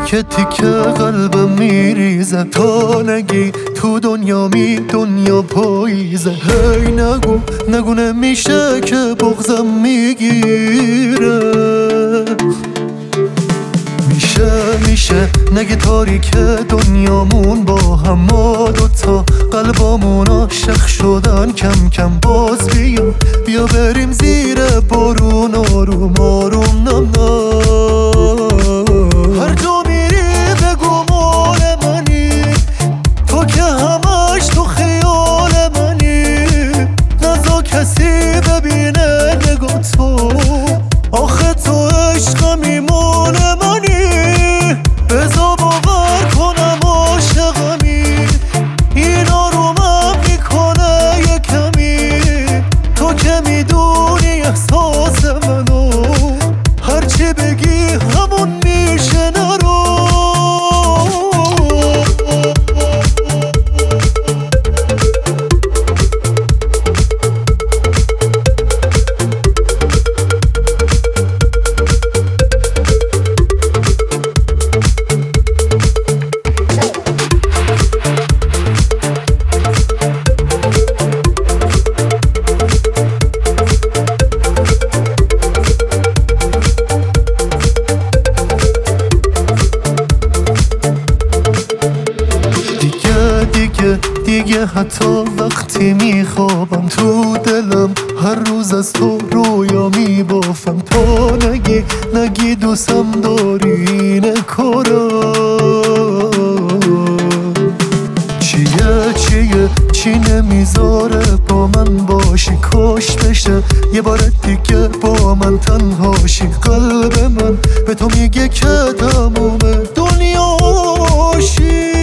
تیکه تیکه قلبم میریزه تا نگی تو دنیا دنیا پاییزه. هی نگو نمیشه که بغضم میگیره. میشه نگه تاریک دنیامون با هم ما دوتا قلبامون عاشق شدن کم کم. باز بیا بریم زیر بارون آروم آروم نم هر جا میری بگو مال منی، تو که همش تو خیال منی. نزا کسی ببینه نگاه تو، آخه تو عشقمی مال منی. بزا باور کنم عاشقمی، این آرومم میکنه یه کمی. تو که میدونی احساس منو، هرچی بگی همون میشه نرو. دیگه حتی وقتی میخوابم تو دلم هر روز از تو رویا میبافم. تا نگی دوستم داری اینه کارا چی نمیذاره با من باشی. کاش بشه یه بار دیگه با من تنهاشی. قلب من به تو میگه که تموم دنیاشی.